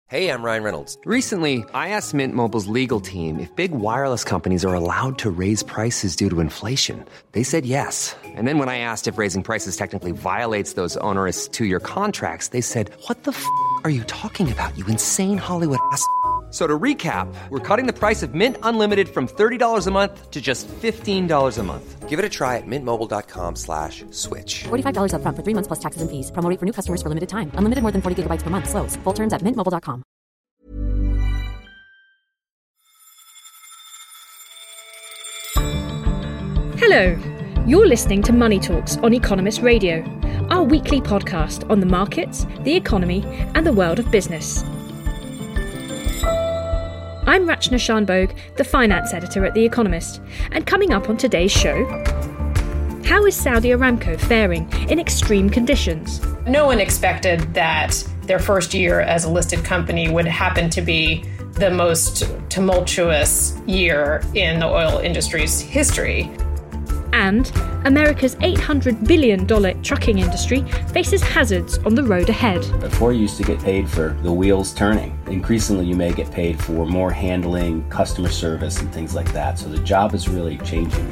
Hey, I'm Ryan Reynolds. Recently, I asked Mint Mobile's legal team if big wireless companies are allowed to raise prices due to inflation. They said yes. And then when I asked if raising prices technically violates those onerous two-year contracts, they said, "What the f*** are you talking about, you insane Hollywood ass?" So to recap, we're cutting the price of Mint Unlimited from $30 a month to just $15 a month. Give it a try at mintmobile.com/switch. $45 up front for 3 months plus taxes and fees. Promo rate for new customers for limited time. Unlimited more than 40 gigabytes per month. Slows full terms at mintmobile.com. Hello, you're listening to Money Talks on Economist Radio, our weekly podcast on the markets, the economy, and the world of business. I'm Rachna Shanbhogue, the finance editor at The Economist, and coming up on today's show, how is Saudi Aramco faring in extreme conditions? No one expected that their first year as a listed company would happen to be the most tumultuous year in the oil industry's history. And America's $800 billion trucking industry faces hazards on the road ahead. Before you used to get paid for the wheels turning. Increasingly, you may get paid for more handling, customer service, and things like that. So the job is really changing.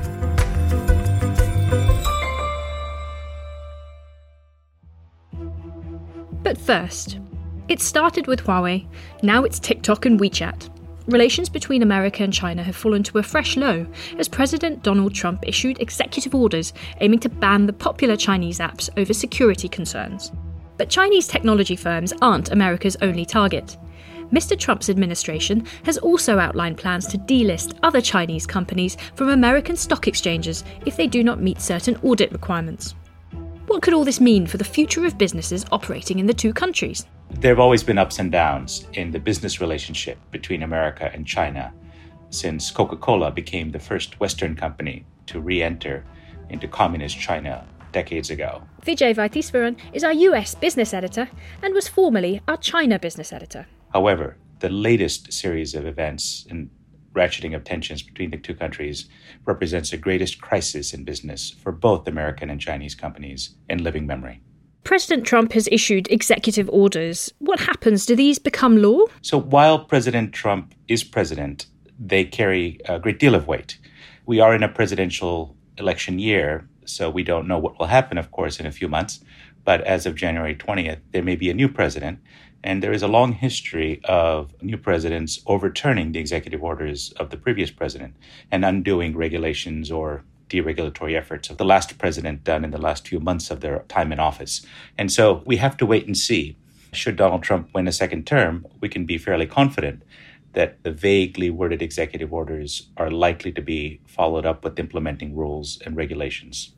But first, it started with Huawei, now it's TikTok and WeChat. Relations between America and China have fallen to a fresh low as President Donald Trump issued executive orders aiming to ban the popular Chinese apps over security concerns. But Chinese technology firms aren't America's only target. Mr. Trump's administration has also outlined plans to delist other Chinese companies from American stock exchanges if they do not meet certain audit requirements. What could all this mean for the future of businesses operating in the two countries? There have always been ups and downs in the business relationship between America and China since Coca-Cola became the first Western company to re-enter into communist China decades ago. Vijay Vaitheeswaran is our US business editor and was formerly our China business editor. However, the latest series of events and ratcheting of tensions between the two countries represents the greatest crisis in business for both American and Chinese companies in living memory. President Trump has issued executive orders. What happens? Do these become law? So while President Trump is president, they carry a great deal of weight. We are in a presidential election year, so we don't know what will happen, of course, in a few months. But as of January 20th, there may be a new president. And there is a long history of new presidents overturning the executive orders of the previous president and undoing regulations or deregulatory efforts of the last president done in the last few months of their time in office. And so we have to wait and see. Should Donald Trump win a second term, we can be fairly confident that the vaguely worded executive orders are likely to be followed up with implementing rules and regulations.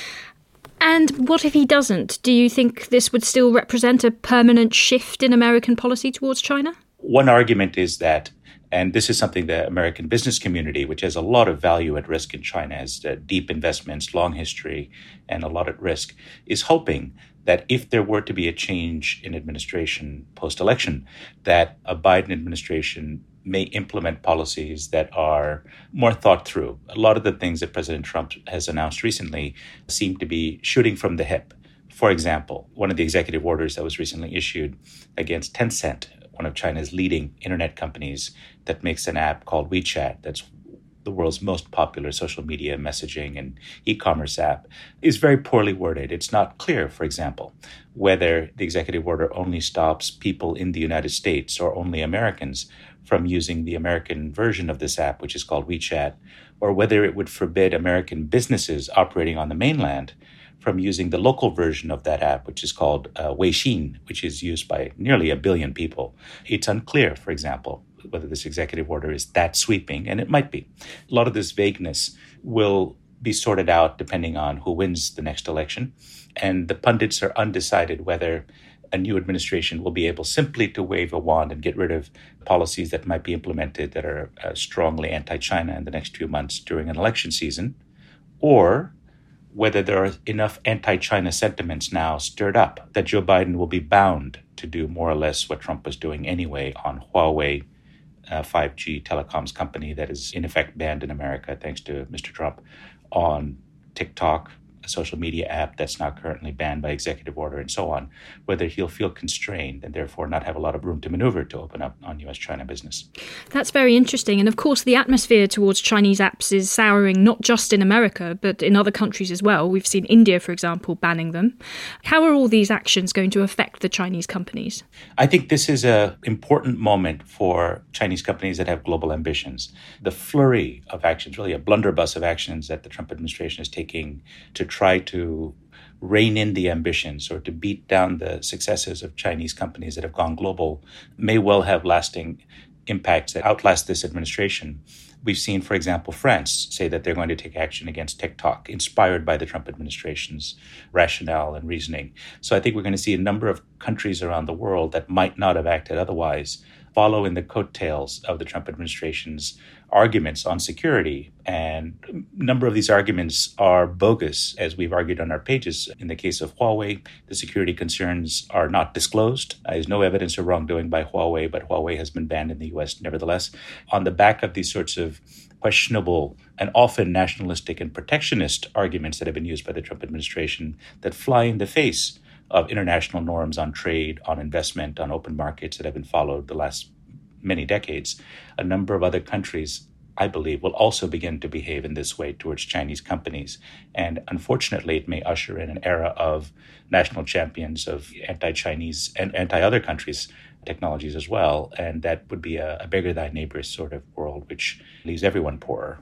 And what if he doesn't? Do you think this would still represent a permanent shift in American policy towards China? One argument is that, and this is something the American business community, which has a lot of value at risk in China, has deep investments, long history, and a lot at risk, is hoping that if there were to be a change in administration post-election, that a Biden administration may implement policies that are more thought through. A lot of the things that President Trump has announced recently seem to be shooting from the hip. For example, one of the executive orders that was recently issued against Tencent, one of China's leading internet companies that makes an app called WeChat, that's the world's most popular social media messaging and e-commerce app, is very poorly worded. It's not clear, for example, whether the executive order only stops people in the United States or only Americans from using the American version of this app, which is called WeChat, or whether it would forbid American businesses operating on the mainland from using the local version of that app, which is called Weixin, which is used by nearly 1 billion people. It's unclear, for example, whether this executive order is that sweeping, and it might be. A lot of this vagueness will be sorted out depending on who wins the next election, and the pundits are undecided whether a new administration will be able simply to wave a wand and get rid of policies that might be implemented that are strongly anti-China in the next few months during an election season, or whether there are enough anti-China sentiments now stirred up that Joe Biden will be bound to do more or less what Trump was doing anyway on Huawei, 5G telecoms company that is in effect banned in America thanks to Mr. Trump, on TikTok, a social media app that's now currently banned by executive order and so on, whether he'll feel constrained and therefore not have a lot of room to maneuver to open up on US-China business. That's very interesting. And of course, the atmosphere towards Chinese apps is souring not just in America, but in other countries as well. We've seen India, for example, banning them. How are all these actions going to affect the Chinese companies? I think this is an important moment for Chinese companies that have global ambitions. The flurry of actions, really a blunderbuss of actions that the Trump administration is taking to try to rein in the ambitions or to beat down the successes of Chinese companies that have gone global may well have lasting impacts that outlast this administration. We've seen, for example, France say that they're going to take action against TikTok, inspired by the Trump administration's rationale and reasoning. So I think we're going to see a number of countries around the world that might not have acted otherwise follow in the coattails of the Trump administration's arguments on security. And a number of these arguments are bogus, as we've argued on our pages. In the case of Huawei, the security concerns are not disclosed. There's no evidence of wrongdoing by Huawei, but Huawei has been banned in the U.S. nevertheless. On the back of these sorts of questionable and often nationalistic and protectionist arguments that have been used by the Trump administration that fly in the face of international norms on trade, on investment, on open markets that have been followed the last many decades, a number of other countries, I believe, will also begin to behave in this way towards Chinese companies. And unfortunately, it may usher in an era of national champions of anti-Chinese and anti-other countries' technologies as well. And that would be a bigger thy neighbor sort of world, which leaves everyone poorer.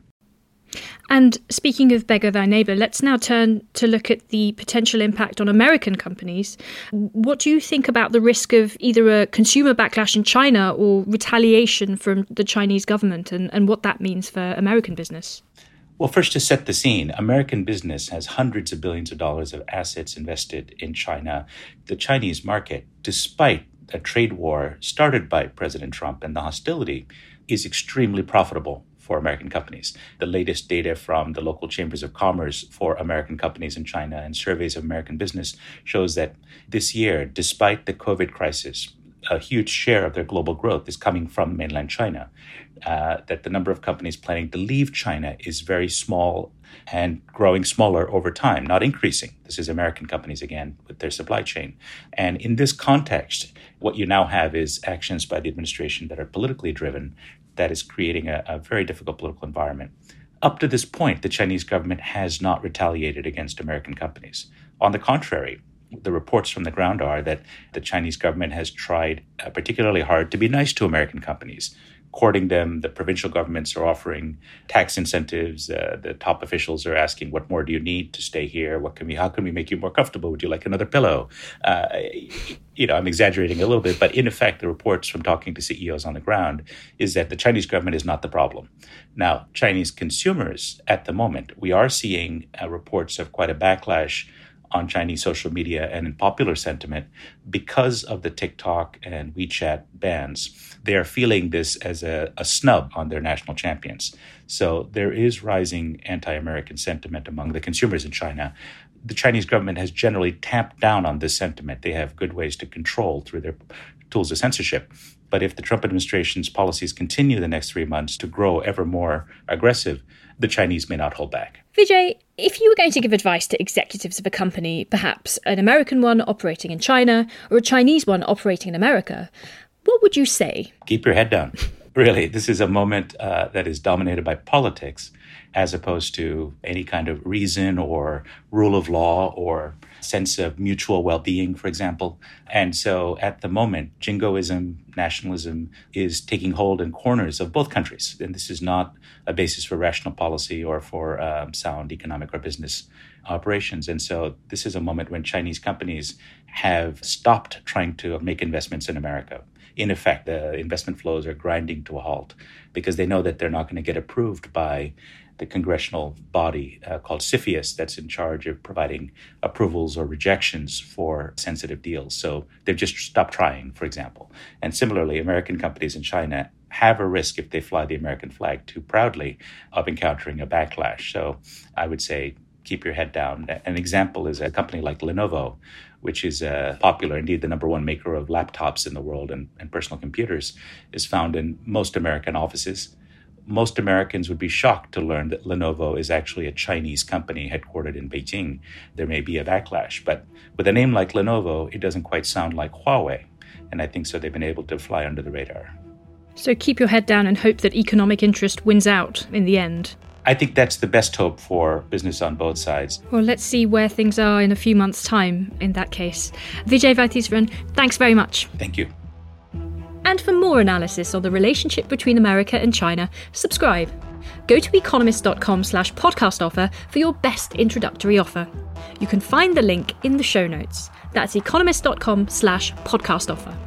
And speaking of beggar thy neighbour, let's now turn to look at the potential impact on American companies. What do you think about the risk of either a consumer backlash in China or retaliation from the Chinese government and what that means for American business? Well, first, to set the scene, American business has hundreds of billions of dollars of assets invested in China. The Chinese market, despite a trade war started by President Trump and the hostility, is extremely profitable for American companies. The latest data from the local chambers of commerce for American companies in China and surveys of American business shows that this year, despite the COVID crisis, a huge share of their global growth is coming from mainland China. That the number of companies planning to leave China is very small and growing smaller over time, not increasing. This is American companies, again, with their supply chain. And in this context, what you now have is actions by the administration that are politically driven that is creating a very difficult political environment. Up to this point, the Chinese government has not retaliated against American companies. On the contrary, the reports from the ground are that the Chinese government has tried particularly hard to be nice to American companies, courting them. The provincial governments are offering tax incentives. The top officials are asking, what more do you need to stay here? How can we make you more comfortable? Would you like another pillow? I'm exaggerating a little bit, but in effect, the reports from talking to CEOs on the ground is that the Chinese government is not the problem. Now, Chinese consumers at the moment, we are seeing reports of quite a backlash on Chinese social media and in popular sentiment because of the TikTok and WeChat bans. They are feeling this as a snub on their national champions. So there is rising anti-American sentiment among the consumers in China. The Chinese government has generally tamped down on this sentiment. They have good ways to control through their tools of censorship. But if the Trump administration's policies continue the next 3 months to grow ever more aggressive, the Chinese may not hold back. Vijay, if you were going to give advice to executives of a company, perhaps an American one operating in China or a Chinese one operating in America, what would you say? Keep your head down. Really, this is a moment that is dominated by politics as opposed to any kind of reason or rule of law or sense of mutual well-being, for example. And so at the moment, jingoism, nationalism is taking hold in corners of both countries. And this is not a basis for rational policy or for sound economic or business operations. And so this is a moment when Chinese companies have stopped trying to make investments in America. In effect, the investment flows are grinding to a halt because they know that they're not going to get approved by the congressional body called CFIUS that's in charge of providing approvals or rejections for sensitive deals. So they've just stopped trying, for example. And similarly, American companies in China have a risk if they fly the American flag too proudly of encountering a backlash. So I would say keep your head down. An example is a company like Lenovo, which is popular, indeed the number one maker of laptops in the world and personal computers, is found in most American offices. most Americans would be shocked to learn that Lenovo is actually a Chinese company headquartered in Beijing. There may be a backlash, but with a name like Lenovo, it doesn't quite sound like Huawei. And I think so they've been able to fly under the radar. So keep your head down and hope that economic interest wins out in the end. I think that's the best hope for business on both sides. Well, let's see where things are in a few months' time in that case. Vijay Vaitheeswaran, thanks very much. Thank you. And for more analysis on the relationship between America and China, subscribe. Go to economist.com/podcast offer for your best introductory offer. You can find the link in the show notes. That's economist.com/podcast offer.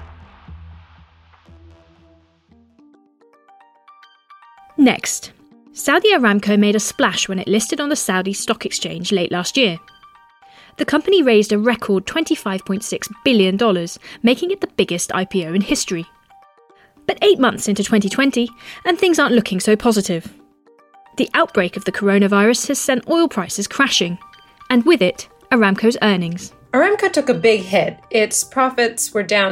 Next, Saudi Aramco made a splash when it listed on the Saudi Stock Exchange late last year. The company raised a record $25.6 billion, making it the biggest IPO in history. But 8 months into 2020, and things aren't looking so positive. The outbreak of the coronavirus has sent oil prices crashing, and with it, Aramco's earnings. Aramco took a big hit. Its profits were down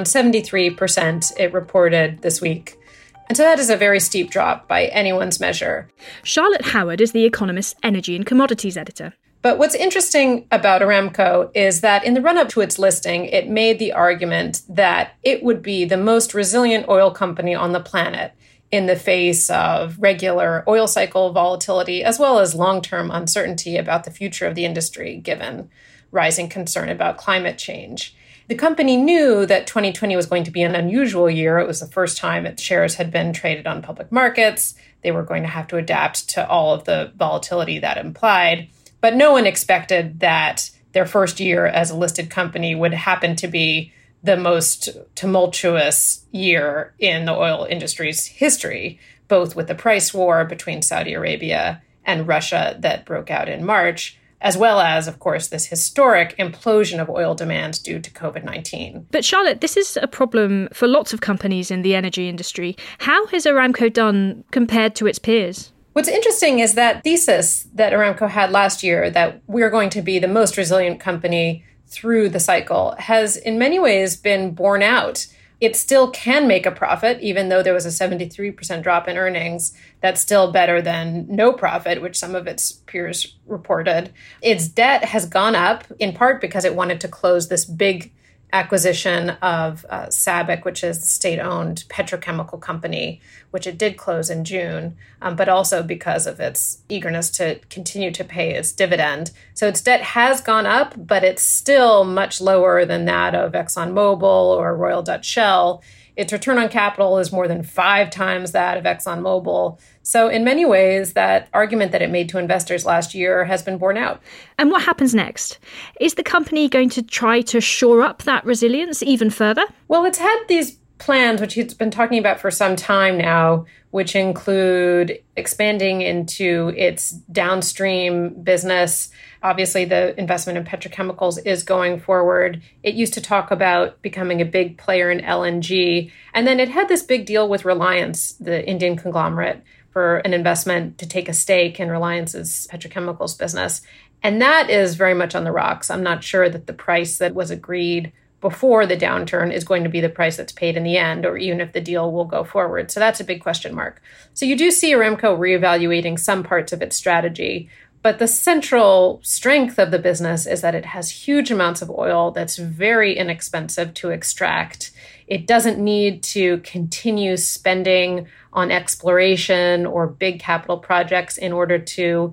73%, it reported this week. And so that is a very steep drop by anyone's measure. Charlotte Howard is The Economist's energy and commodities editor. But what's interesting about Aramco is that in the run-up to its listing, it made the argument that it would be the most resilient oil company on the planet in the face of regular oil cycle volatility, as well as long-term uncertainty about the future of the industry, given rising concern about climate change. The company knew that 2020 was going to be an unusual year. It was the first time its shares had been traded on public markets. They were going to have to adapt to all of the volatility that implied. But no one expected that their first year as a listed company would happen to be the most tumultuous year in the oil industry's history, both with the price war between Saudi Arabia and Russia that broke out in March, as well as, of course, this historic implosion of oil demand due to COVID-19. But Charlotte, this is a problem for lots of companies in the energy industry. How has Aramco done compared to its peers? What's interesting is that thesis that Aramco had last year, that we're going to be the most resilient company through the cycle, has in many ways been borne out. It still can make a profit, even though there was a 73% drop in earnings. That's still better than no profit, which some of its peers reported. Its debt has gone up, in part because it wanted to close this big acquisition of SABIC, which is the state-owned petrochemical company, which it did close in June, but also because of its eagerness to continue to pay its dividend. So its debt has gone up, but it's still much lower than that of ExxonMobil or Royal Dutch Shell. Its return on capital is more than 5 times that of ExxonMobil. So in many ways, that argument that it made to investors last year has been borne out. And what happens next? Is the company going to try to shore up that resilience even further? Well, it's had these plans, which it's been talking about for some time now, which include expanding into its downstream business. Obviously, the investment in petrochemicals is going forward. It used to talk about becoming a big player in LNG. And then it had this big deal with Reliance, the Indian conglomerate, for an investment to take a stake in Reliance's petrochemicals business. And that is very much on the rocks. I'm not sure that the price that was agreed before the downturn is going to be the price that's paid in the end, or even if the deal will go forward. So that's a big question mark. So you do see Aramco reevaluating some parts of its strategy, but the central strength of the business is that it has huge amounts of oil that's very inexpensive to extract. It doesn't need to continue spending on exploration or big capital projects in order to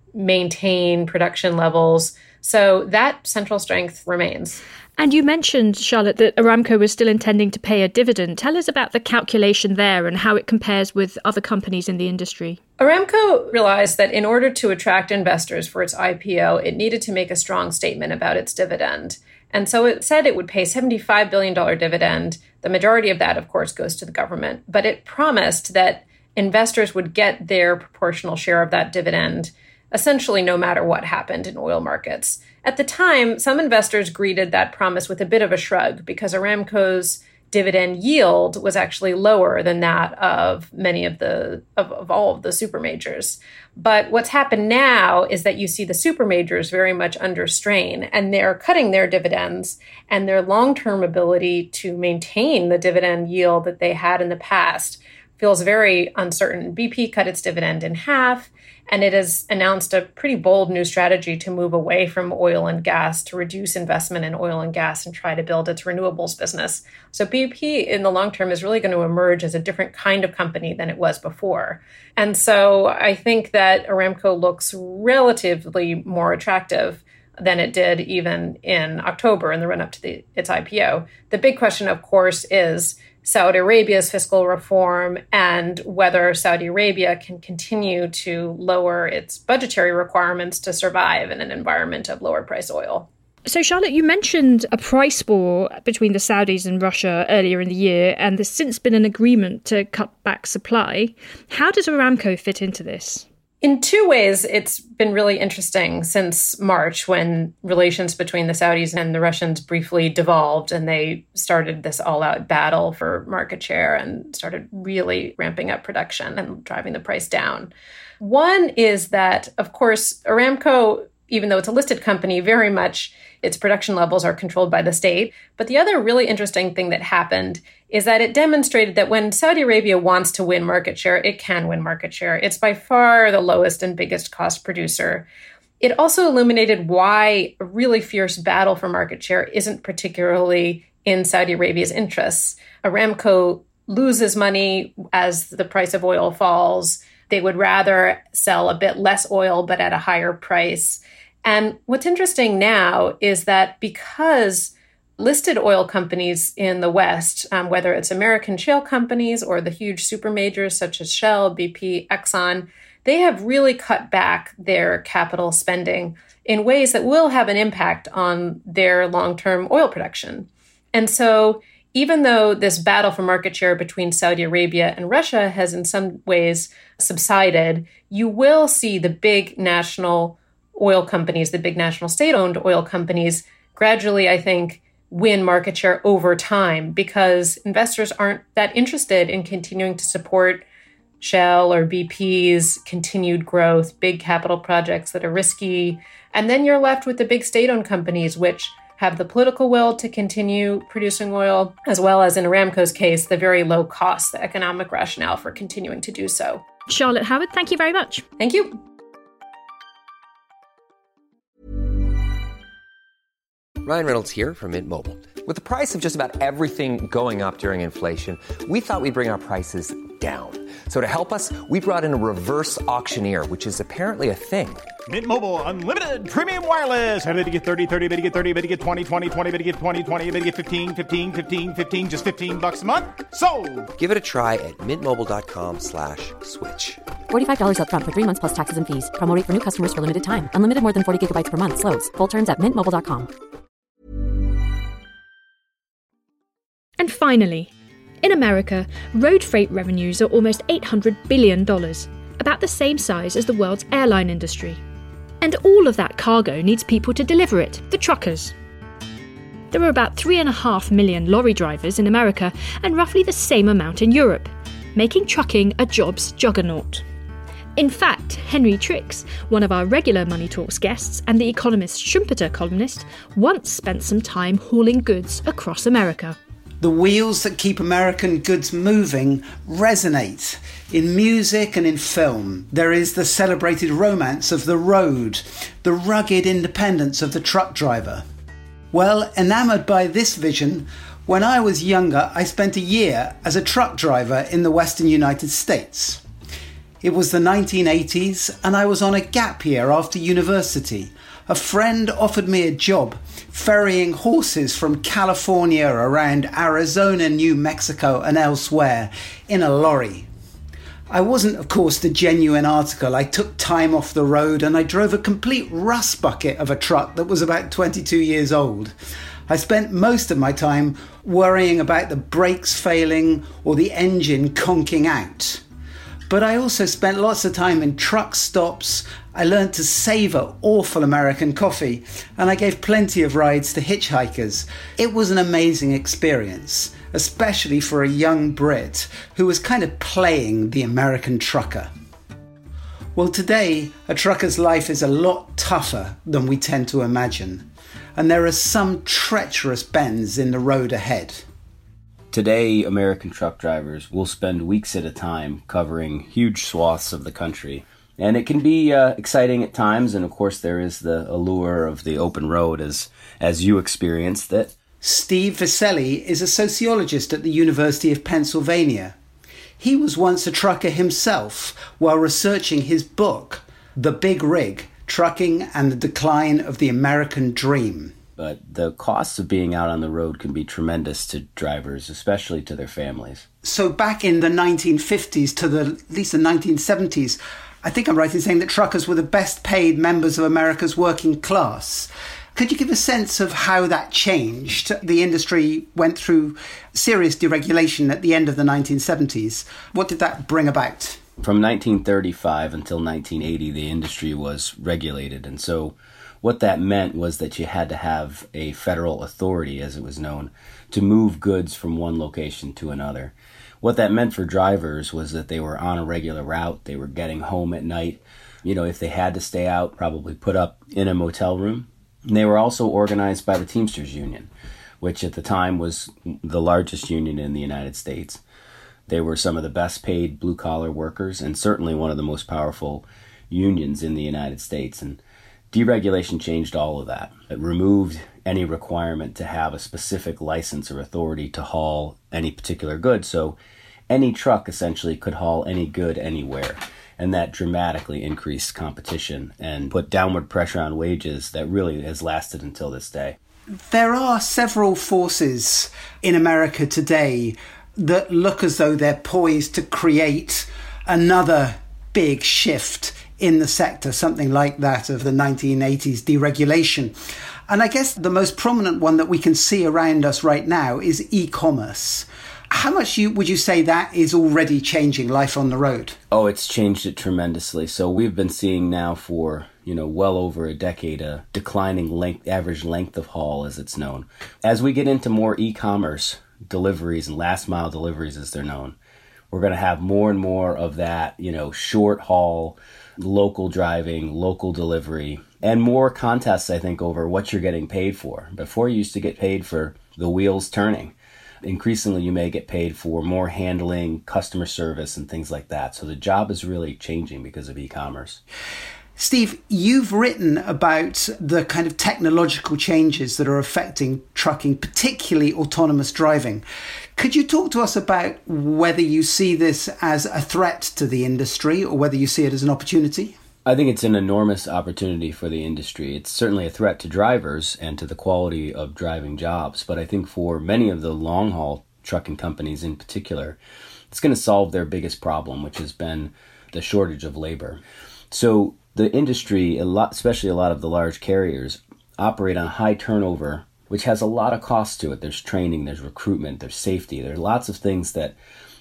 maintain production levels. So that central strength remains. And you mentioned, Charlotte, that Aramco was still intending to pay a dividend. Tell us about the calculation there and how it compares with other companies in the industry. Aramco realized that in order to attract investors for its IPO, it needed to make a strong statement about its dividend. And so it said it would pay $75 billion dividend. The majority of that, of course, goes to the government. But it promised that investors would get their proportional share of that dividend, essentially no matter what happened in oil markets. At the time, some investors greeted that promise with a bit of a shrug because Aramco's dividend yield was actually lower than that of many of all of the super majors. But what's happened now is that you see the super majors very much under strain, and they're cutting their dividends, and their long-term ability to maintain the dividend yield that they had in the past feels very uncertain. BP cut its dividend in half, and it has announced a pretty bold new strategy to move away from oil and gas, to reduce investment in oil and gas and try to build its renewables business. So BP in the long term is really going to emerge as a different kind of company than it was before. And so I think that Aramco looks relatively more attractive than it did even in October in the run-up to its IPO. The big question, of course, is Saudi Arabia's fiscal reform and whether Saudi Arabia can continue to lower its budgetary requirements to survive in an environment of lower price oil. So, Charlotte, you mentioned a price war between the Saudis and Russia earlier in the year, and there's since been an agreement to cut back supply. How does Aramco fit into this? In two ways, it's been really interesting since March, when relations between the Saudis and the Russians briefly devolved and they started this all-out battle for market share and started really ramping up production and driving the price down. One is that, of course, Aramco, even though it's a listed company, very much its production levels are controlled by the state. But the other really interesting thing that happened is that it demonstrated that when Saudi Arabia wants to win market share, it can win market share. It's by far the lowest and biggest cost producer. It also illuminated why a really fierce battle for market share isn't particularly in Saudi Arabia's interests. Aramco loses money as the price of oil falls. They would rather sell a bit less oil, but at a higher price. And what's interesting now is that because listed oil companies in the West, whether it's American shale companies or the huge super majors such as Shell, BP, Exxon, they have really cut back their capital spending in ways that will have an impact on their long-term oil production. And so even though this battle for market share between Saudi Arabia and Russia has in some ways subsided, you will see the big national oil companies, the big national state-owned oil companies, gradually, I think, win market share over time because investors aren't that interested in continuing to support Shell or BP's continued growth, big capital projects that are risky. And then you're left with the big state-owned companies, which have the political will to continue producing oil, as well as in Aramco's case, the very low cost, the economic rationale for continuing to do so. Charlotte Howard, thank you very much. Thank you. Ryan Reynolds here from Mint Mobile. With the price of just about everything going up during inflation, we thought we'd bring our prices down. So to help us, we brought in a reverse auctioneer, which is apparently a thing. Mint Mobile Unlimited Premium Wireless. How to get 30, 30, bit to get 30, bit to get 20, 20, 20, bit to get 20, 20, bit to get 15, 15, 15, 15, just $15 a month? Sold! Give it a try at mintmobile.com/switch. $45 up front for 3 months plus taxes and fees. Promo rate for new customers for limited time. Unlimited more than 40 gigabytes per month. Slows full terms at mintmobile.com. And finally, in America, road freight revenues are almost $800 billion, about the same size as the world's airline industry. And all of that cargo needs people to deliver it, the truckers. There are about 3.5 million lorry drivers in America and roughly the same amount in Europe, making trucking a jobs juggernaut. In fact, Henry Tricks, one of our regular Money Talks guests and The Economist's Schumpeter columnist, once spent some time hauling goods across America. The wheels that keep American goods moving resonate. In music and in film, there is the celebrated romance of the road, the rugged independence of the truck driver. Well, enamoured by this vision, when I was younger, I spent a year as a truck driver in the Western United States. It was the 1980s, and I was on a gap year after university. A friend offered me a job ferrying horses from California around Arizona, New Mexico and elsewhere in a lorry. I wasn't, of course, the genuine article. I took time off the road and I drove a complete rust bucket of a truck that was about 22 years old. I spent most of my time worrying about the brakes failing or the engine conking out. But I also spent lots of time in truck stops. I learned to savour awful American coffee, and I gave plenty of rides to hitchhikers. It was an amazing experience, especially for a young Brit who was kind of playing the American trucker. Well, today, a trucker's life is a lot tougher than we tend to imagine, and there are some treacherous bends in the road ahead. Today, American truck drivers will spend weeks at a time covering huge swaths of the country. And it can be exciting at times, and of course there is the allure of the open road as you experienced it. Steve Viscelli is a sociologist at the University of Pennsylvania. He was once a trucker himself while researching his book, The Big Rig, Trucking and the Decline of the American Dream. But the costs of being out on the road can be tremendous to drivers, especially to their families. So back in the 1950s to at least the 1970s, I think I'm right in saying that truckers were the best paid members of America's working class. Could you give a sense of how that changed? The industry went through serious deregulation at the end of the 1970s. What did that bring about? From 1935 until 1980, the industry was regulated. And so what that meant was that you had to have a federal authority, as it was known, to move goods from one location to another. What that meant for drivers was that they were on a regular route, they were getting home at night. You know, if they had to stay out, probably put up in a motel room. And they were also organized by the Teamsters Union, which at the time was the largest union in the United States. They were some of the best paid blue-collar workers and certainly one of the most powerful unions in the United States. And deregulation changed all of that. It removed any requirement to have a specific license or authority to haul any particular good. So any truck essentially could haul any good anywhere. And that dramatically increased competition and put downward pressure on wages that really has lasted until this day. There are several forces in America today that look as though they're poised to create another big shift in the sector, something like that of the 1980s deregulation. And I guess the most prominent one that we can see around us right now is e-commerce. How much would you say that is already changing life on the road? Oh, it's changed it tremendously. So we've been seeing now for, well over a decade, a declining average length of haul, as it's known. As we get into more e-commerce deliveries and last mile deliveries, as they're known, we're going to have more and more of that, short haul, local driving, local delivery, and more contests, I think, over what you're getting paid for. Before, you used to get paid for the wheels turning. Increasingly, you may get paid for more handling, customer service, and things like that. So the job is really changing because of e-commerce. Steve, you've written about the kind of technological changes that are affecting trucking, particularly autonomous driving. Could you talk to us about whether you see this as a threat to the industry or whether you see it as an opportunity? I think it's an enormous opportunity for the industry. It's certainly a threat to drivers and to the quality of driving jobs. But I think for many of the long-haul trucking companies in particular, it's going to solve their biggest problem, which has been the shortage of labor. So the industry, especially a lot of the large carriers, operate on high turnover, which has a lot of costs to it. There's training, there's recruitment, there's safety. There are lots of things that,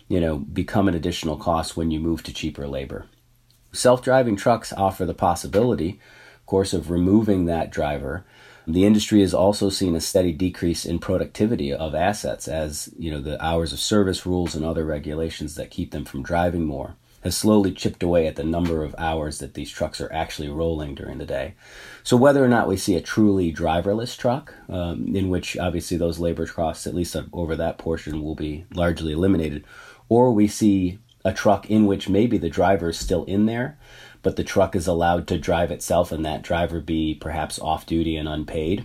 become an additional cost when you move to cheaper labor. Self-driving trucks offer the possibility, of course, of removing that driver. The industry has also seen a steady decrease in productivity of assets as, the hours of service rules and other regulations that keep them from driving more has slowly chipped away at the number of hours that these trucks are actually rolling during the day. So whether or not we see a truly driverless truck, in which obviously those labor costs, at least over that portion, will be largely eliminated, or we see a truck in which maybe the driver is still in there, but the truck is allowed to drive itself and that driver be perhaps off-duty and unpaid,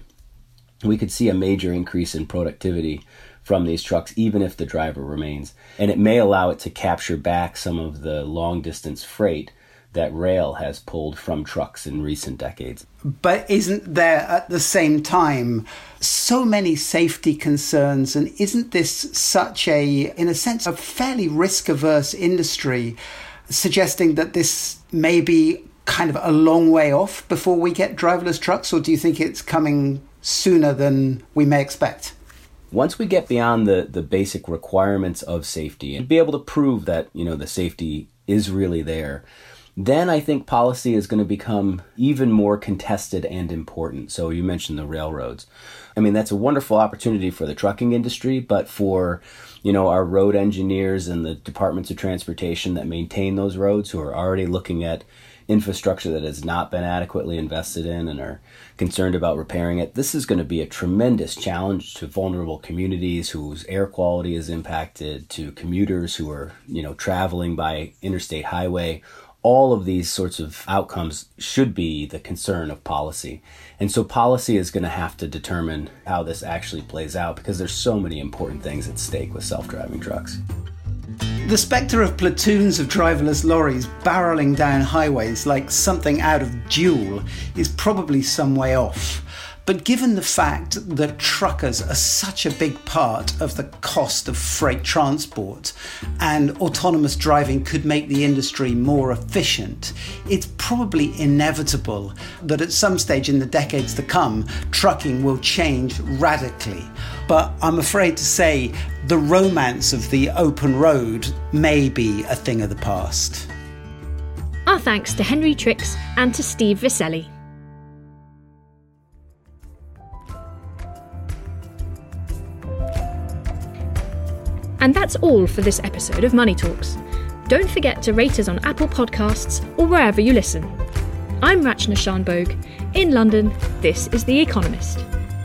we could see a major increase in productivity from these trucks, even if the driver remains. And it may allow it to capture back some of the long-distance freight that rail has pulled from trucks in recent decades. But isn't there at the same time so many safety concerns, and isn't this such in a sense, a fairly risk-averse industry, suggesting that this may be kind of a long way off before we get driverless trucks, or do you think it's coming sooner than we may expect? Once we get beyond the basic requirements of safety and be able to prove that, the safety is really there, then I think policy is going to become even more contested and important. So you mentioned the railroads. I mean, that's a wonderful opportunity for the trucking industry, but for, our road engineers and the departments of transportation that maintain those roads, who are already looking at, infrastructure that has not been adequately invested in and are concerned about repairing it. This is going to be a tremendous challenge to vulnerable communities whose air quality is impacted, to commuters who are, traveling by interstate highway. All of these sorts of outcomes should be the concern of policy. And so policy is going to have to determine how this actually plays out, because there's so many important things at stake with self-driving trucks. The spectre of platoons of driverless lorries barreling down highways like something out of Duel is probably some way off. But given the fact that truckers are such a big part of the cost of freight transport and autonomous driving could make the industry more efficient, it's probably inevitable that at some stage in the decades to come, trucking will change radically. But I'm afraid to say the romance of the open road may be a thing of the past. Our thanks to Henry Trix and to Steve Viscelli. And that's all for this episode of Money Talks. Don't forget to rate us on Apple Podcasts or wherever you listen. I'm Rachna Shanbhogue. In London, this is The Economist.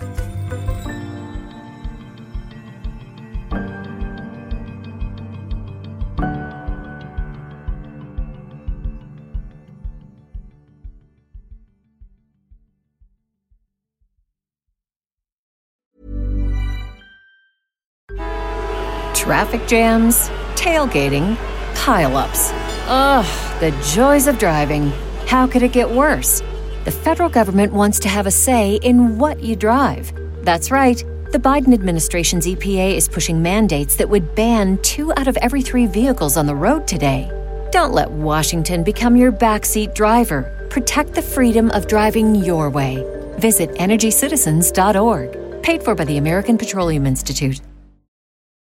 Traffic jams, tailgating, pile-ups. Ugh, the joys of driving. How could it get worse? The federal government wants to have a say in what you drive. That's right. The Biden administration's EPA is pushing mandates that would ban 2 out of every 3 vehicles on the road today. Don't let Washington become your backseat driver. Protect the freedom of driving your way. Visit EnergyCitizens.org. Paid for by the American Petroleum Institute.